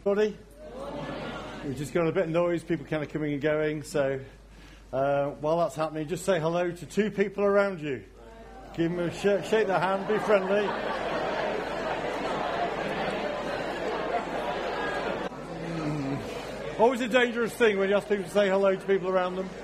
Everybody? We've just got a bit of noise, people kind of coming and going, so while that's happening, just say hello to two people around you. Give them a shake their hand, be friendly. Always a dangerous thing when you ask people to say hello to people around them.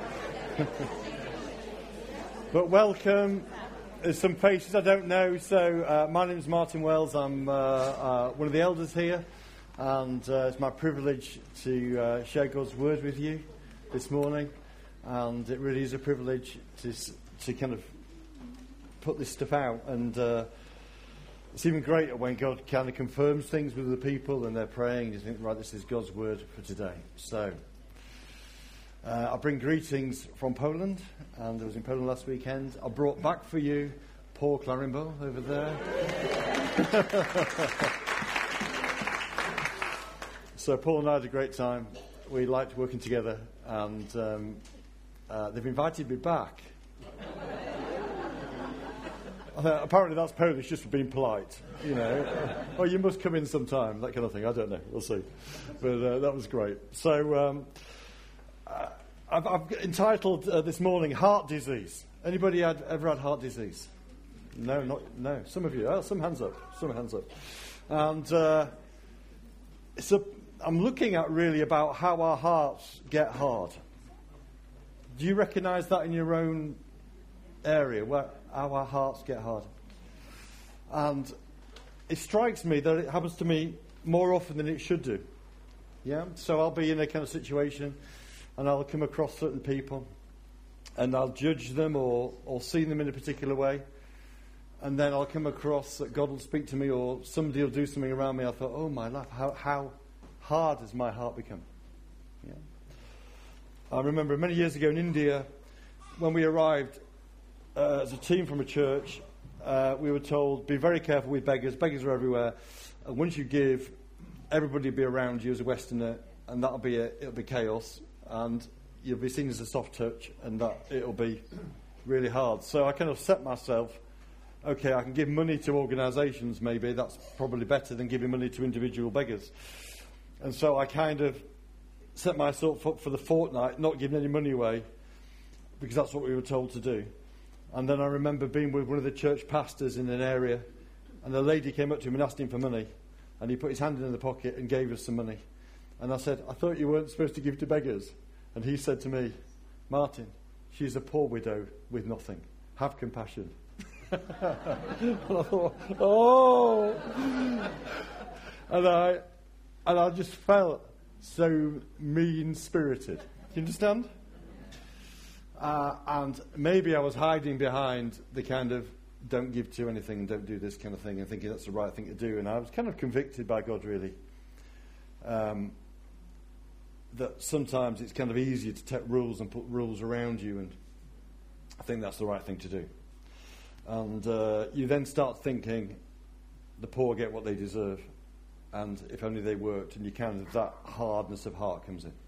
But welcome. There's some faces I don't know, so my name is Martin Wells. I'm one of the elders here, and it's my privilege to share God's word with you this morning, and it really is a privilege to kind of put this stuff out, and it's even greater when God kind of confirms things with the people and they're praying and you think, right, this is God's word for today. So I bring greetings from Poland, and I was in Poland last weekend. I brought back for you Paul Clarimbo over there. So Paul and I had a great time. We liked working together, and they've invited me back. Apparently that's Polish just for being polite, you know. Oh, you must come in sometime, that kind of thing. I don't know, we'll see. But that was great. So I've entitled this morning, Heart Disease. Anybody ever had heart disease? No. Some of you. Oh, some hands up. And I'm looking at really about how our hearts get hard. Do you recognise that in your own area, how our hearts get hard? And it strikes me that it happens to me more often than it should do. Yeah? So I'll be in a kind of situation and I'll come across certain people and I'll judge them or see them in a particular way. And then I'll come across that God will speak to me or somebody will do something around me. I thought, oh my life, how hard has my heart become? Yeah. I remember many years ago in India, when we arrived as a team from a church, we were told, be very careful with beggars. Beggars are everywhere. And once you give, everybody will be around you as a Westerner, and it'll be chaos, and you'll be seen as a soft touch, and that it'll be really hard. So I kind of set myself, okay, I can give money to organisations, maybe that's probably better than giving money to individual beggars. And so I kind of set myself up for the fortnight, not giving any money away, because that's what we were told to do. And then I remember being with one of the church pastors in an area, and a lady came up to him and asked him for money, and he put his hand in the pocket and gave us some money. And I said, I thought you weren't supposed to give to beggars. And he said to me, Martin, she's a poor widow with nothing. Have compassion. And I thought, oh! And I just felt so mean-spirited. Do you understand? And maybe I was hiding behind the kind of don't give to anything and don't do this kind of thing and thinking that's the right thing to do. And I was kind of convicted by God, really, that sometimes it's kind of easier to take rules and put rules around you, and I think that's the right thing to do. And you then start thinking the poor get what they deserve, and if only they worked, and you kind of, that hardness of heart comes in.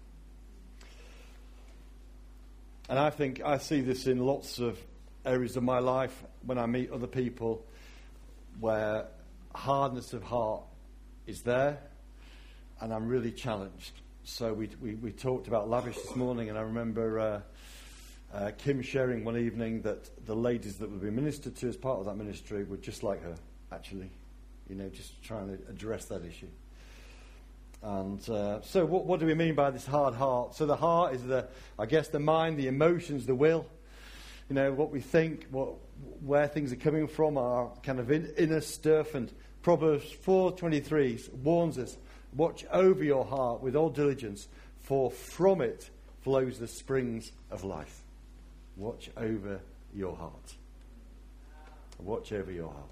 And I think I see this in lots of areas of my life when I meet other people where hardness of heart is there and I'm really challenged. So we talked about Lavish this morning, and I remember Kim sharing one evening that the ladies that would be ministered to as part of that ministry were just like her, actually, you know, just trying to address that issue. And so what do we mean by this hard heart? So the heart is the mind, the emotions, the will. You know, what we think, where things are coming from, our kind of inner stuff. And Proverbs 4:23 warns us, watch over your heart with all diligence, for from it flows the springs of life. Watch over your heart. Watch over your heart.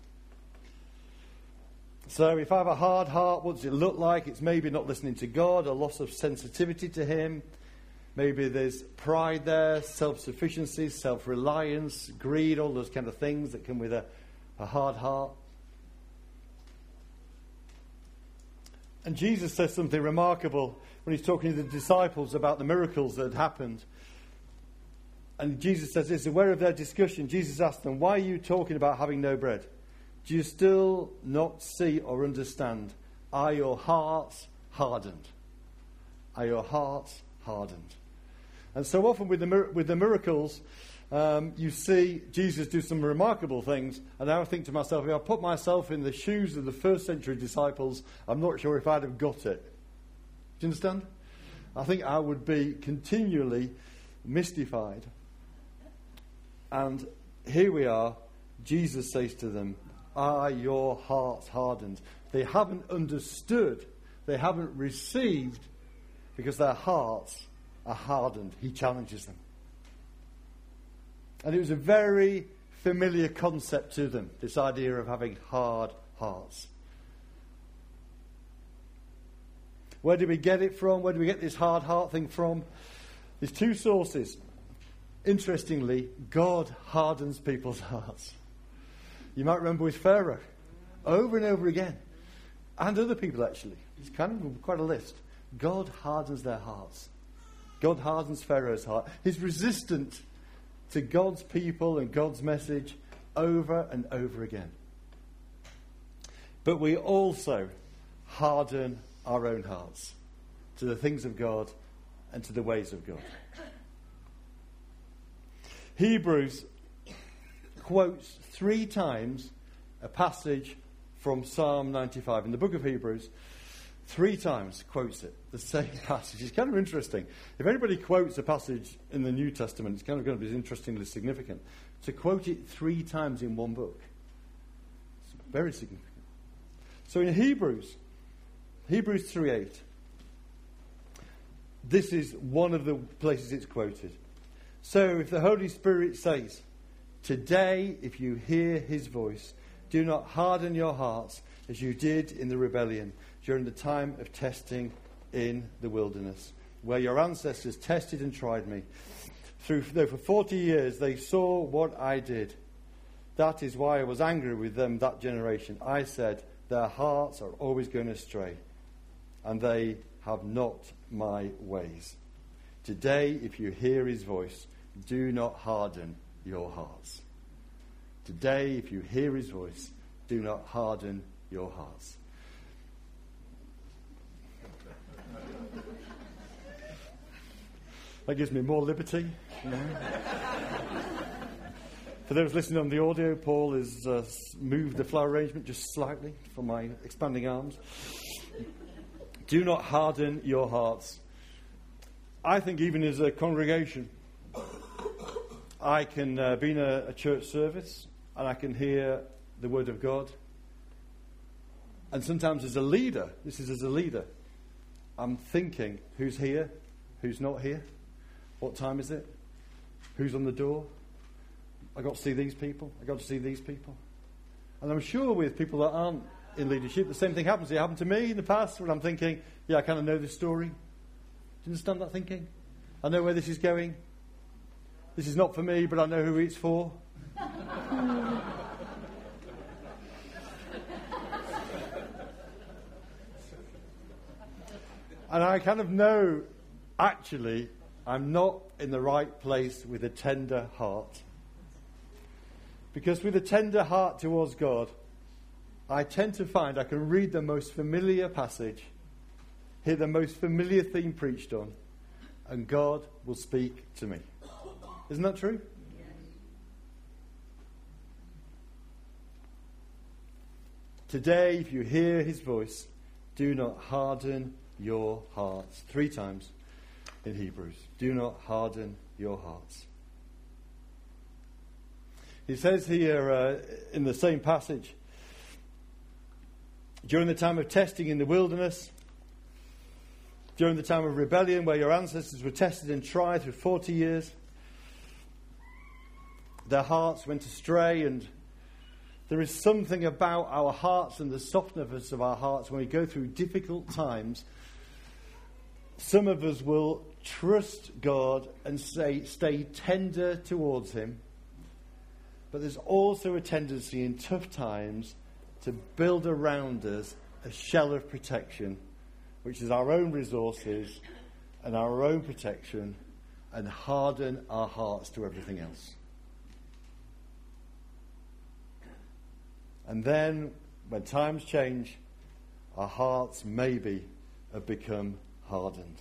So if I have a hard heart, what does it look like? It's maybe not listening to God, a loss of sensitivity to Him. Maybe there's pride there, self-sufficiency, self-reliance, greed, all those kind of things that come with a hard heart. And Jesus says something remarkable when He's talking to the disciples about the miracles that had happened. And Jesus says this, aware of their discussion, Jesus asked them, why are you talking about having no bread? Do you still not see or understand? Are your hearts hardened? Are your hearts hardened? And so often with the miracles, you see Jesus do some remarkable things, and I think to myself, if I put myself in the shoes of the first century disciples, I'm not sure if I'd have got it. Do you understand? I think I would be continually mystified. And here we are, Jesus says to them, are your hearts hardened? They haven't understood, they haven't received, because their hearts are hardened. He challenges them. And it was a very familiar concept to them, this idea of having hard hearts. Where do we get it from? Where do we get this hard heart thing from? There's two sources. Interestingly, God hardens people's hearts. You might remember with Pharaoh, over and over again, and other people actually. It's kind of quite a list. God hardens their hearts. God hardens Pharaoh's heart. He's resistant to God's people and God's message over and over again. But we also harden our own hearts to the things of God and to the ways of God. Hebrews quotes 3 times a passage from Psalm 95. In the book of Hebrews, 3 times quotes it, the same passage. It's kind of interesting. If anybody quotes a passage in the New Testament, it's kind of going to be interestingly significant. To quote it 3 times in one book, it's very significant. So in Hebrews 3:8, this is one of the places it's quoted. So if the Holy Spirit says, today, if you hear his voice, do not harden your hearts as you did in the rebellion during the time of testing in the wilderness, where your ancestors tested and tried me. Though for 40 years they saw what I did. That is why I was angry with them, that generation. I said, their hearts are always going astray, and they have not my ways. Today, if you hear his voice, do not harden your hearts. Today, if you hear his voice, do not harden your hearts. That gives me more liberty. You know? For those listening on the audio, Paul has moved the flower arrangement just slightly for my expanding arms. Do not harden your hearts. I think even as a congregation, I can be in a church service and I can hear the word of God. And sometimes as a leader, this is as a leader, I'm thinking, who's here? Who's not here? What time is it? Who's on the door? I got to see these people. I got to see these people. And I'm sure with people that aren't in leadership, the same thing happens. It happened to me in the past when I'm thinking, yeah, I kind of know this story. Do you understand that thinking? I know where this is going. This is not for me, but I know who it's for. And I kind of know, actually, I'm not in the right place with a tender heart. Because with a tender heart towards God, I tend to find I can read the most familiar passage, hear the most familiar theme preached on, and God will speak to me. Isn't that true? Yes. Today, if you hear his voice, do not harden your hearts. 3 times in Hebrews. Do not harden your hearts. He says here in the same passage, during the time of testing in the wilderness, during the time of rebellion where your ancestors were tested and tried for 40 years, their hearts went astray, and there is something about our hearts and the softness of our hearts when we go through difficult times. Some of us will trust God and stay tender towards him. But there's also a tendency in tough times to build around us a shell of protection, which is our own resources and our own protection, and harden our hearts to everything else. And then, when times change, our hearts maybe have become hardened.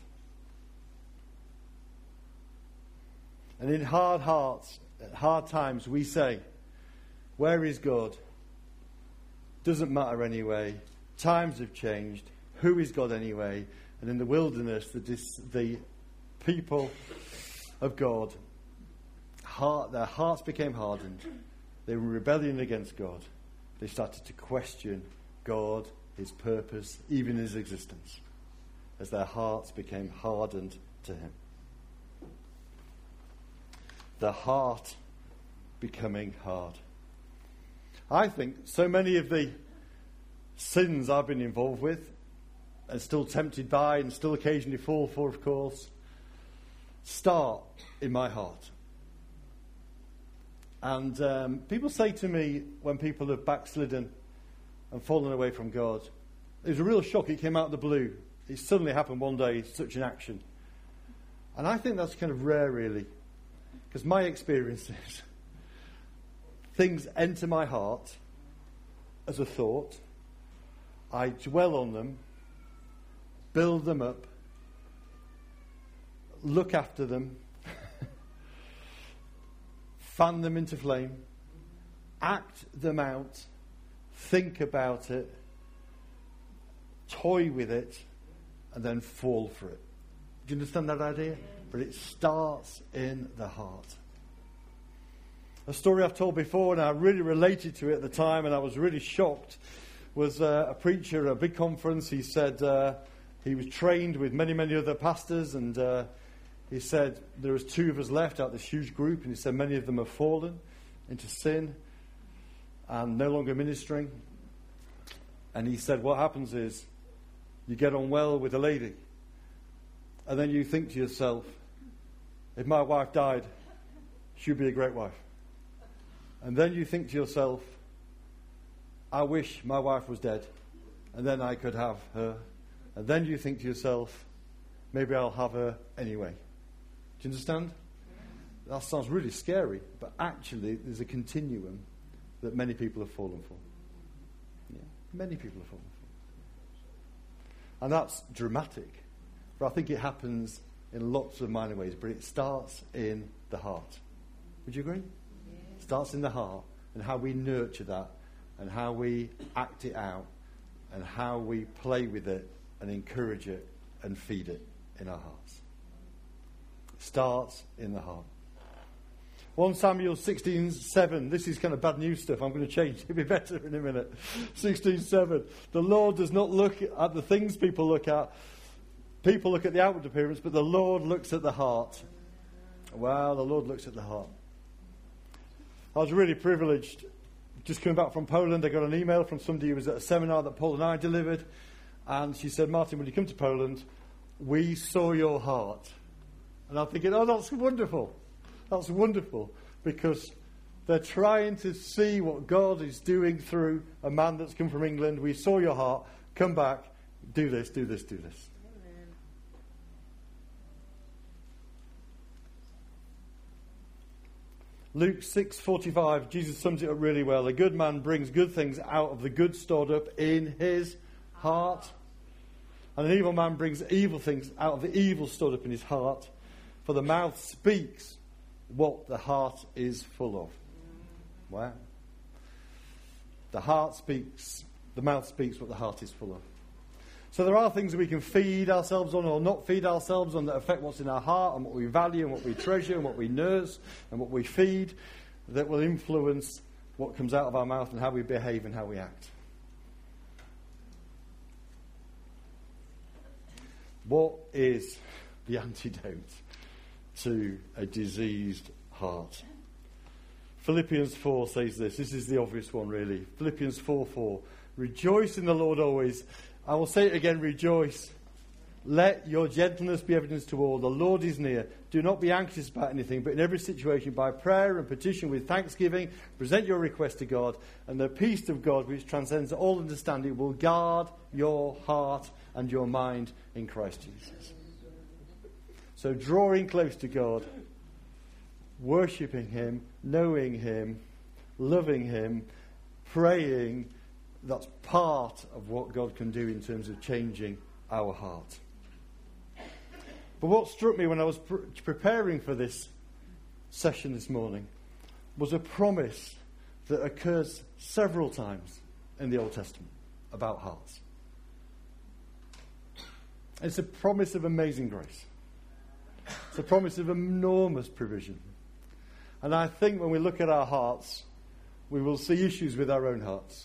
And in hard hearts, at hard times, we say, where is God? Doesn't matter anyway. Times have changed. Who is God anyway? And in the wilderness, the people of God, their hearts became hardened. They were in rebellion against God. They started to question God, his purpose, even his existence, as their hearts became hardened to him. The heart becoming hard. I think so many of the sins I've been involved with, and still tempted by, and still occasionally fall for, of course, start in my heart. And people say to me, when people have backslidden and fallen away from God, it was a real shock. It came out of the blue. It suddenly happened one day, such an action. And I think that's kind of rare, really. Because my experience is things enter my heart as a thought. I dwell on them, build them up, look after them, fan them into flame, act them out, think about it, toy with it, and then fall for it. Do you understand that idea? But it starts in the heart. A story I've told before, and I really related to it at the time, and I was really shocked, was a preacher at a big conference. He said he was trained with many, many other pastors, and he said there was 2 of us left out of this huge group, and he said many of them have fallen into sin and no longer ministering. And he said what happens is you get on well with a lady, and then you think to yourself, if my wife died, she'd be a great wife. And then you think to yourself, I wish my wife was dead, and then I could have her. And then you think to yourself, maybe I'll have her anyway. Do you understand? That sounds really scary, but actually there's a continuum that many people have fallen for. Yeah, many people have fallen for. And that's dramatic. But I think it happens in lots of minor ways, but it starts in the heart. Would you agree? Yeah. It starts in the heart, and how we nurture that, and how we act it out, and how we play with it and encourage it and feed it in our hearts. It starts in the heart. 1 Samuel 16:7. This is kind of bad news stuff. I'm going to change. It'll be better in a minute. 16:7. The Lord does not look at the things people look at. People look at the outward appearance, but the Lord looks at the heart. Well, the Lord looks at the heart. I was really privileged. Just coming back from Poland, I got an email from somebody who was at a seminar that Paul and I delivered. And she said, Martin, when you come to Poland, we saw your heart. And I'm thinking, oh, that's wonderful. That's wonderful. Because they're trying to see what God is doing through a man that's come from England. We saw your heart. Come back. Do this, do this, do this. Luke 6:45, Jesus sums it up really well. A good man brings good things out of the good stored up in his heart. And an evil man brings evil things out of the evil stored up in his heart. For the mouth speaks what the heart is full of. Wow. The heart speaks, the mouth speaks what the heart is full of. So there are things that we can feed ourselves on or not feed ourselves on that affect what's in our heart and what we value and what we treasure and what we nurse and what we feed, that will influence what comes out of our mouth and how we behave and how we act. What is the antidote to a diseased heart? Philippians 4 says this. This is the obvious one, really. Philippians 4:4. Rejoice in the Lord always. I will say it again, rejoice. Let your gentleness be evidence to all. The Lord is near. Do not be anxious about anything, but in every situation, by prayer and petition with thanksgiving, present your request to God, and the peace of God, which transcends all understanding, will guard your heart and your mind in Christ Jesus. So drawing close to God, worshipping Him, knowing Him, loving Him, praying, that's part of what God can do in terms of changing our heart. But what struck me when I was preparing for this session this morning was a promise that occurs several times in the Old Testament about hearts. It's a promise of amazing grace. It's a promise of enormous provision. And I think when we look at our hearts, we will see issues with our own hearts.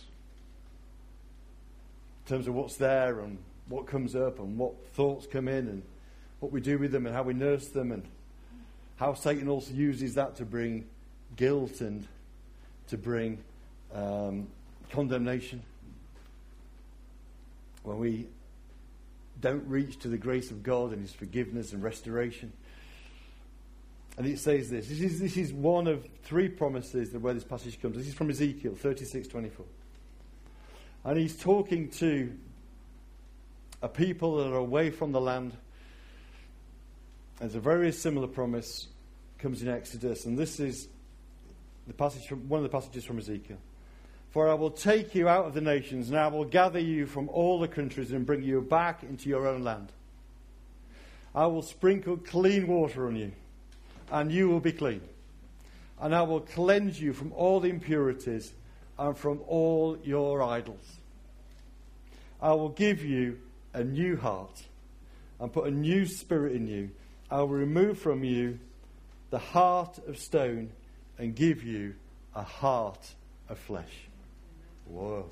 In terms of what's there and what comes up and what thoughts come in and what we do with them and how we nurse them, and how Satan also uses that to bring guilt and to bring condemnation. When we don't reach to the grace of God and his forgiveness and restoration. And it says this. This is one of three promises where this passage comes. This is from Ezekiel 36:24. And he's talking to a people that are away from the land. There's a very similar promise comes in Exodus, and this is the passage from one of the passages from Ezekiel. For I will take you out of the nations, and I will gather you from all the countries and bring you back into your own land. I will sprinkle clean water on you, and you will be clean. And I will cleanse you from all the impurities and from all your idols. I will give you a new heart and put a new spirit in you. I will remove from you the heart of stone and give you a heart of flesh. Whoa.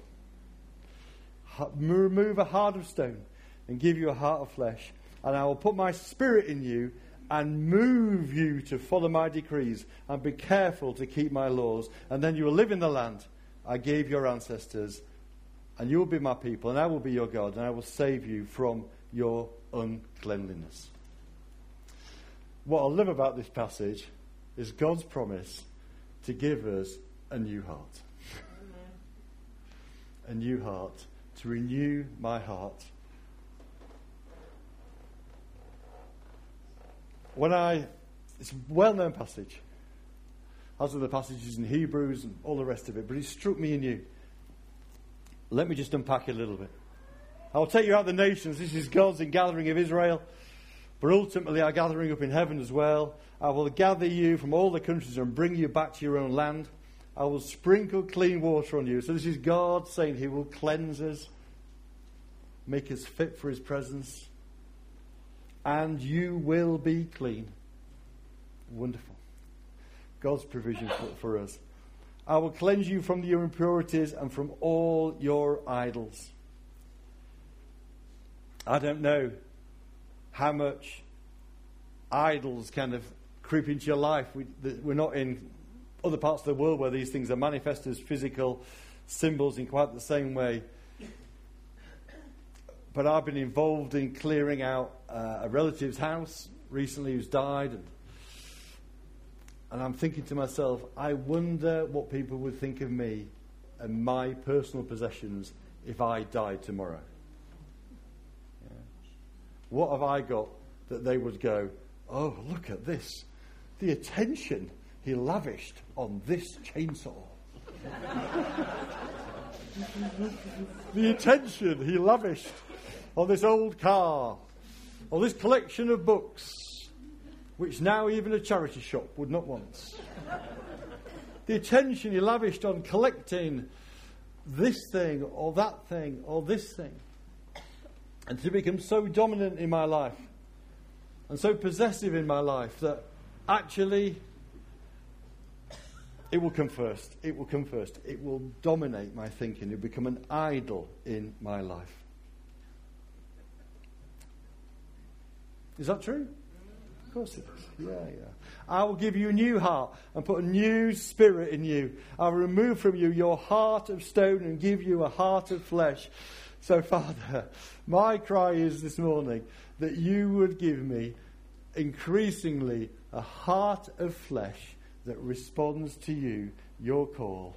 Remove a heart of stone and give you a heart of flesh. And I will put my spirit in you and move you to follow my decrees and be careful to keep my laws. And then you will live in the land I gave your ancestors, and you will be my people, and I will be your God, and I will save you from your uncleanliness. What I love about this passage is God's promise to give us a new heart. A new heart, to renew my heart. It's a well-known passage, as are the passages in Hebrews and all the rest of it, but it struck me anew. Let me just unpack it a little bit. I will take you out of the nations. This is God's gathering of Israel, but ultimately our gathering up in heaven as well. I will gather you from all the countries and bring you back to your own land. I will sprinkle clean water on you. So this is God saying he will cleanse us, make us fit for his presence, and you will be clean. Wonderful. God's provision for us. I will cleanse you from your impurities and from all your idols. I don't know how much idols kind of creep into your life. We're not in other parts of the world where these things are manifested as physical symbols in quite the same way. But I've been involved in clearing out a relative's house recently who's died. And I'm thinking to myself, I wonder what people would think of me and my personal possessions if I died tomorrow. Yeah. What have I got that they would go, oh, look at this. The attention he lavished on this chainsaw. The attention he lavished on this old car, or this collection of books, which now even a charity shop would not want. The attention he lavished on collecting this thing, or that thing, or this thing. And to become so dominant in my life, and so possessive in my life, that actually it will come first. It will come first. It will dominate my thinking. It will become an idol in my life. Is that true? Of course it is. Yeah. I will give you a new heart and put a new spirit in you. I will remove from you your heart of stone and give you a heart of flesh. So, Father, my cry is this morning that you would give me increasingly a heart of flesh that responds to you, your call,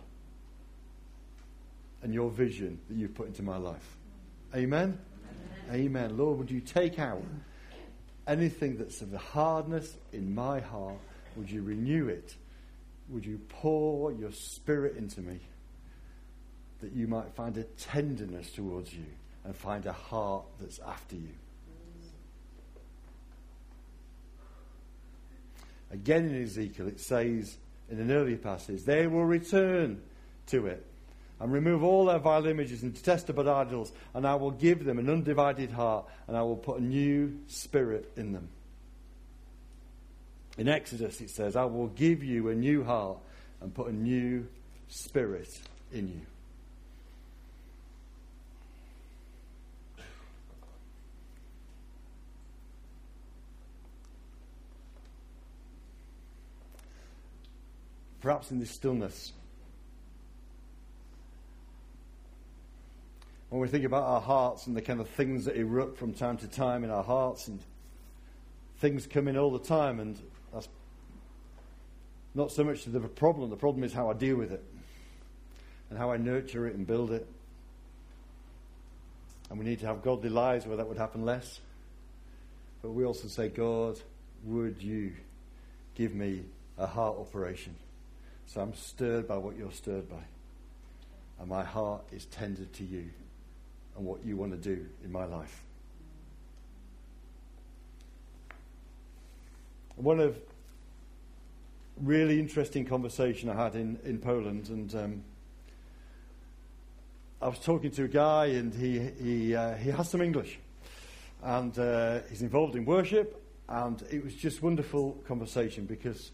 and your vision that you've put into my life. Amen? Amen. Lord, would you take out anything that's of the hardness in my heart? Would you renew it? Would you pour your spirit into me, that you might find a tenderness towards you and find a heart that's after you. Again in Ezekiel it says in an earlier passage, they will return to it and remove all their vile images and detestable idols, and I will give them an undivided heart, and I will put a new spirit in them. In Exodus it says, I will give you a new heart and put a new spirit in you. Perhaps in this stillness, when we think about our hearts and the kind of things that erupt from time to time in our hearts, and things come in all the time, and that's not so much the problem. The problem is how I deal with it and how I nurture it and build it. And we need to have godly lives where that would happen less. But we also say, God, would you give me a heart operation? So I'm stirred by what you're stirred by. And my heart is tended to you and what you want to do in my life. One of really interesting conversation I had in Poland, and I was talking to a guy, and he has some English, and he's involved in worship, and it was just wonderful conversation because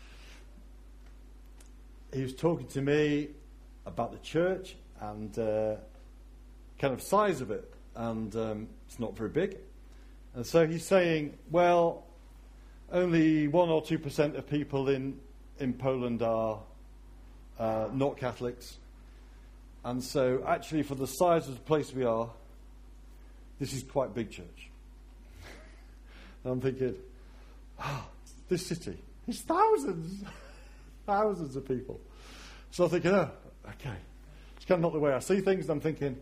he was talking to me about the church and kind of size of it, and it's not very big, and so he's saying, well, only 1 or 2% of people in Poland are not Catholics. And so actually for the size of the place we are, this is quite a big church. And I'm thinking, this city is thousands of people. So I'm thinking, okay. It's kind of not the way I see things. And I'm thinking,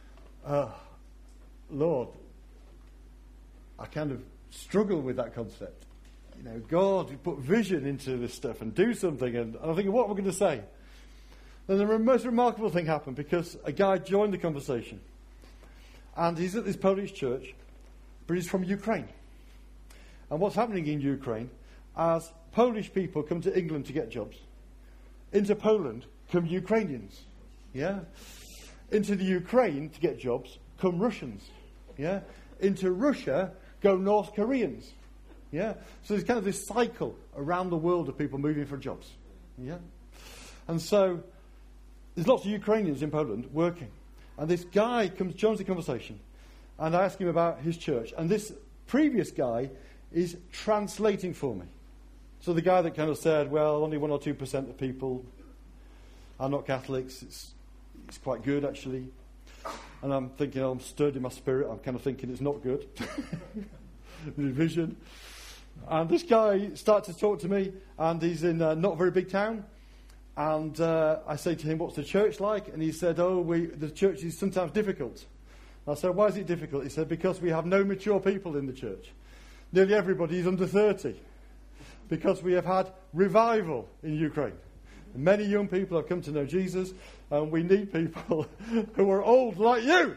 Lord, I kind of struggle with that concept. You know, God, you put vision into this stuff and do something. And I'm thinking, what am I going to say? And the most remarkable thing happened because a guy joined the conversation. And he's at this Polish church, but he's from Ukraine. And what's happening in Ukraine, as Polish people come to England to get jobs, into Poland come Ukrainians. Yeah? Into the Ukraine to get jobs come Russians. Yeah? Into Russia go North Koreans. Yeah, so there's kind of this cycle around the world of people moving for jobs. Yeah, and so there's lots of Ukrainians in Poland working, and this guy joins the conversation, and I ask him about his church, and this previous guy is translating for me. So the guy that kind of said, well, only 1 or 2% of people are not Catholics. It's quite good actually, and I'm thinking, I'm stirred in my spirit. I'm kind of thinking it's not good. Vision. And this guy starts to talk to me, and he's in a not very big town. And I say to him, what's the church like? And he said, the church is sometimes difficult. I said, why is it difficult? He said, because we have no mature people in the church. Nearly everybody is under 30. Because we have had revival in Ukraine. Many young people have come to know Jesus, and we need people who are old like you.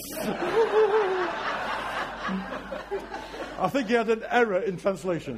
I think he had an error in translation.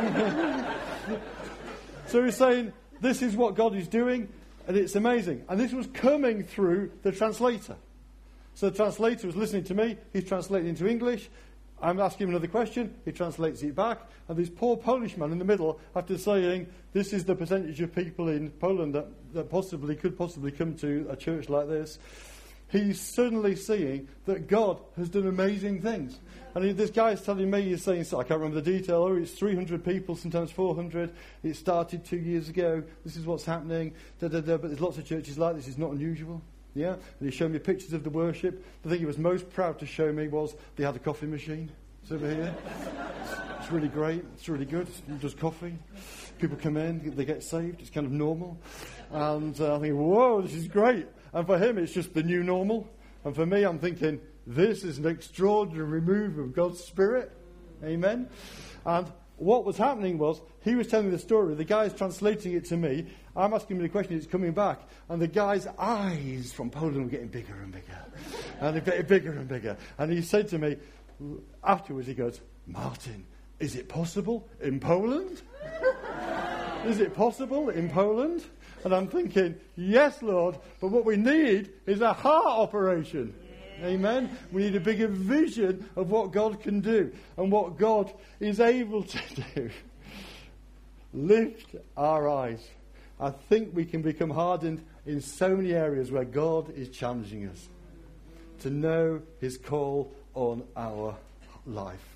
So he's saying, this is what God is doing, and it's amazing. And this was coming through the translator. So the translator was listening to me, he's translating into English, I'm asking him another question, he translates it back, and this poor Polish man in the middle, after saying, this is the percentage of people in Poland that could possibly come to a church like this, he's suddenly seeing that God has done amazing things. And this guy is telling me, he's saying, so I can't remember the detail, it's 300 people, sometimes 400, it started 2 years ago, this is what's happening, but there's lots of churches like this, it's not unusual. Yeah, and he showed me pictures of the worship. The thing he was most proud to show me was they had a coffee machine. It's over here. It's really great. It's really good. It does coffee. People come in, they get saved. It's kind of normal. And I think, whoa, this is great. And for him, it's just the new normal. And for me, I'm thinking, this is an extraordinary move of God's Spirit. Amen. And what was happening was, he was telling the story, the guy's translating it to me, I'm asking him the question, it's coming back, and the guy's eyes from Poland were getting bigger and bigger, and they're getting bigger and bigger. And he said to me, afterwards, he goes, Martin, is it possible in Poland? Is it possible in Poland? And I'm thinking, yes, Lord, but what we need is a heart operation. Amen. We need a bigger vision of what God can do and what God is able to do. Lift our eyes. I think we can become hardened in so many areas where God is challenging us to know his call on our life.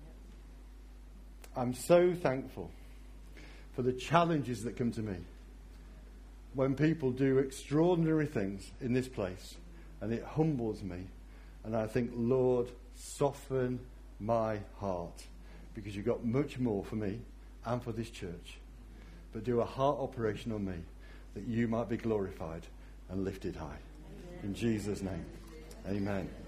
I'm so thankful for the challenges that come to me when people do extraordinary things in this place, and it humbles me. And I think, Lord, soften my heart, because you've got much more for me and for this church. But do a heart operation on me, that you might be glorified and lifted high. In Jesus' name, amen.